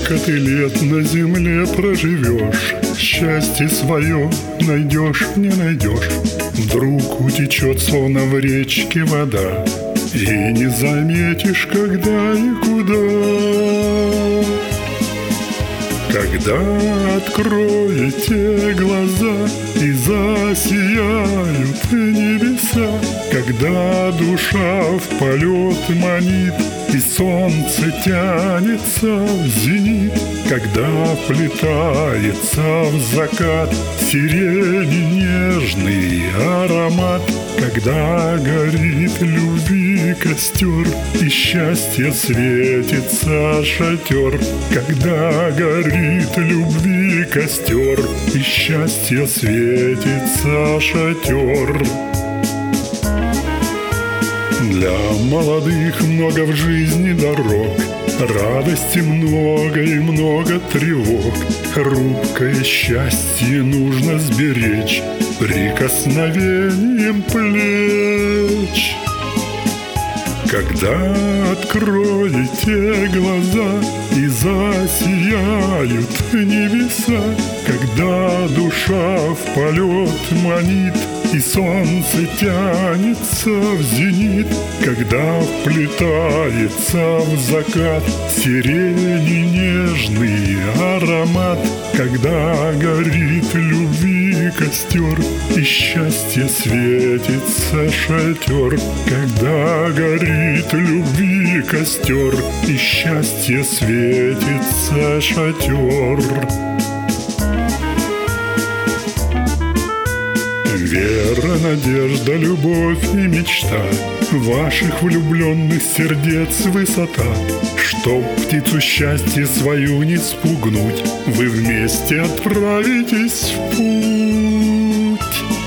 Сколько ты лет на земле проживешь, счастье свое найдешь, не найдешь. Вдруг утечет, словно в речке, вода, и не заметишь, когда и куда. Когда откроете глаза и засияют небеса, когда душа в полет манит и солнце тянется в зенит, когда вплетается в закат сирени нежный аромат, когда горит любви костер и счастье светится шатер, когда горит любви костер и счастье светится шатер. Для молодых много в жизни дорог, радости много и много тревог. Хрупкое счастье нужно сберечь прикосновением плеч. Когда откроете глаза и засияют небеса, когда душа в полет манит и солнце тянется в зенит, когда вплетается в закат сирени нежный аромат, когда горит любви костер и счастье светится шатер, когда горит любви костер и счастье светится шатер. Вера, надежда, любовь и мечта ваших влюбленных сердец высота. Чтоб птицу счастья свою не спугнуть, вы вместе отправитесь в путь.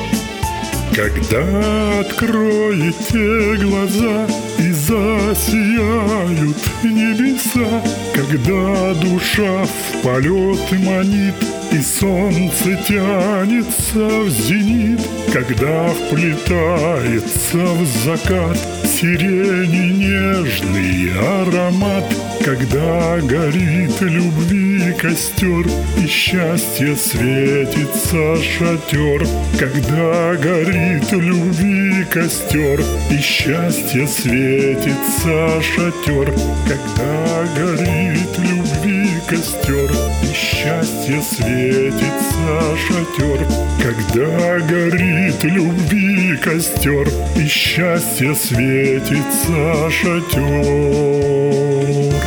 Когда откроете глаза и засияют небеса, когда душа в полет манит и солнце тянется в зенит, когда вплетается в закат сирени нежный аромат, когда горит любви костер и счастье светится шатер, когда горит любви костер и счастье светится шатер, когда горит любви костер и счастье светится шатер, когда горит любви костер и счастье светится шатер.